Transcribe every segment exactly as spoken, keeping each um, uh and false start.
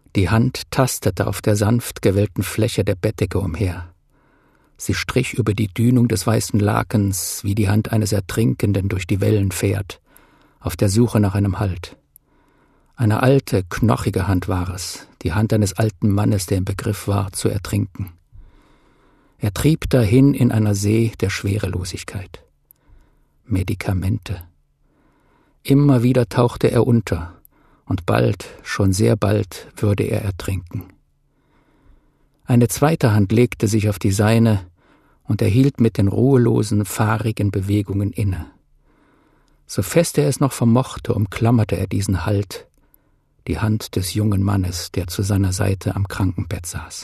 Die Hand tastete auf der sanft gewellten Fläche der Bettdecke umher. Sie strich über die Dünung des weißen Lakens, wie die Hand eines Ertrinkenden durch die Wellen fährt, auf der Suche nach einem Halt. Eine alte, knochige Hand war es, die Hand eines alten Mannes, der im Begriff war, zu ertrinken. Er trieb dahin in einer See der Schwerelosigkeit. Medikamente. Immer wieder tauchte er unter, und bald, schon sehr bald, würde er ertrinken. Eine zweite Hand legte sich auf die seine, und er hielt mit den ruhelosen, fahrigen Bewegungen inne. So fest er es noch vermochte, umklammerte er diesen Halt, die Hand des jungen Mannes, der zu seiner Seite am Krankenbett saß.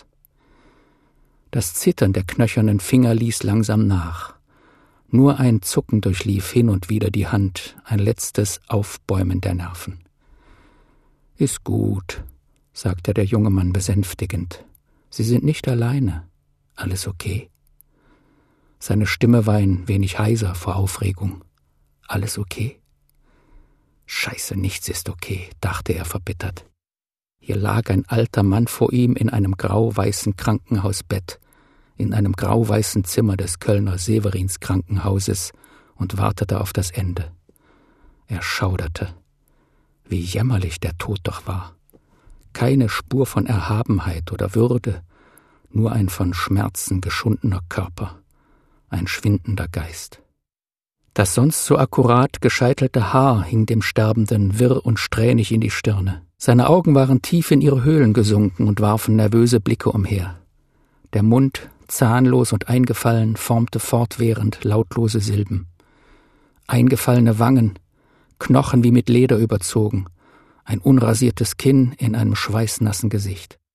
Das Zittern der knöchernen Finger ließ langsam nach. Nur ein Zucken durchlief hin und wieder die Hand, ein letztes Aufbäumen der Nerven. »Ist gut«, sagte der junge Mann besänftigend. »Sie sind nicht alleine. Alles okay?« Seine Stimme war ein wenig heiser vor Aufregung. »Alles okay?« »Scheiße, nichts ist okay«, dachte er verbittert. Hier lag ein alter Mann vor ihm in einem grau-weißen Krankenhausbett, in einem grau-weißen Zimmer des Kölner Severins Krankenhauses und wartete auf das Ende. Er schauderte. Wie jämmerlich der Tod doch war. Keine Spur von Erhabenheit oder Würde, nur ein von Schmerzen geschundener Körper, ein schwindender Geist. Das sonst so akkurat gescheitelte Haar hing dem Sterbenden wirr und strähnig in die Stirne. Seine Augen waren tief in ihre Höhlen gesunken und warfen nervöse Blicke umher. Der Mund, zahnlos und eingefallen, formte fortwährend lautlose Silben. Eingefallene Wangen, Knochen wie mit Leder überzogen, ein unrasiertes Kinn in einem schweißnassen Gesicht.